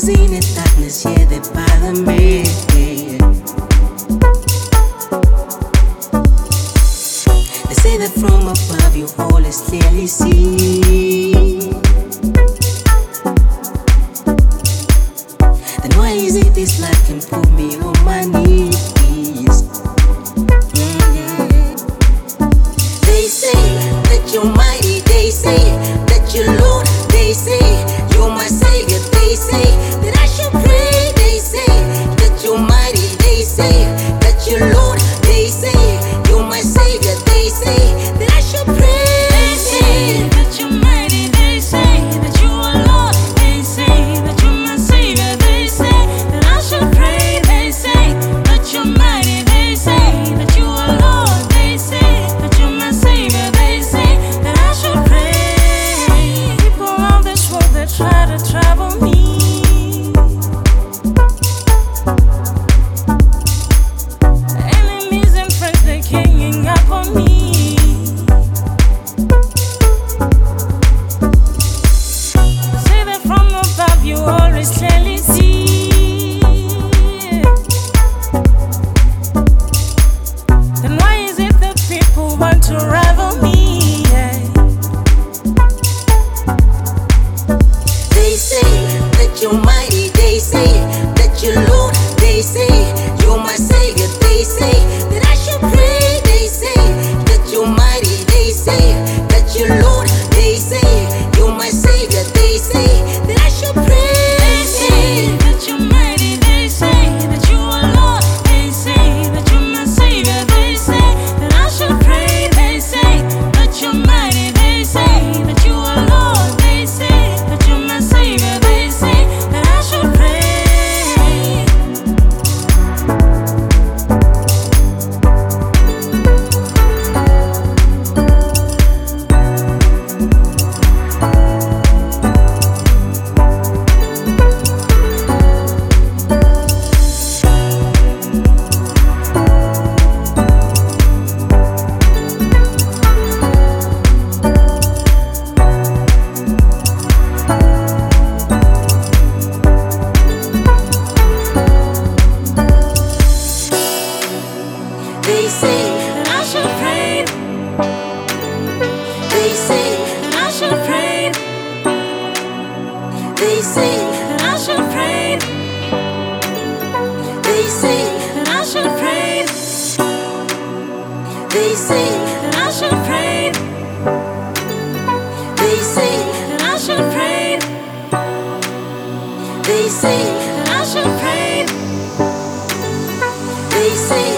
seen the darkness, yeah, they bother me. They say that from above you always clearly see. Then why is it this life can put me on my knees? They say that you're mighty, they say that you're Lord, they say you're my Savior, they say that I should pray, they say that you're mighty, they say that you're Lord, they say you're my Savior, they say that I should pray. They say that you're mighty, they say that you are Lord, they say that you're my Savior, they say that I should pray, they say that you're mighty, they say that you are Lord, they say that you're my Savior, they say that I should pray. People of this world that try to trouble me, enemies and friends, they're ganging up on me. Say that from above you always clearly see. Then why is it that people want to rival me? They say that you're mighty, they say that you're Lord, they say you're my Savior, they say that I should pray, they say that you're mighty, they say that you're Lord, they say you're my Savior, they say that I should pray. They say that you're mighty, they say that you are Lord, they say that you're my Savior, they say that I should pray, they say that you're mighty, they say that you are Lord, they say that you're my Savior, they say that I should pray. They say That I should pray, they say that I should pray, they say that I should pray, they say that I should pray, they say that I should pray, they say that I should pray, they say that I should pray. they say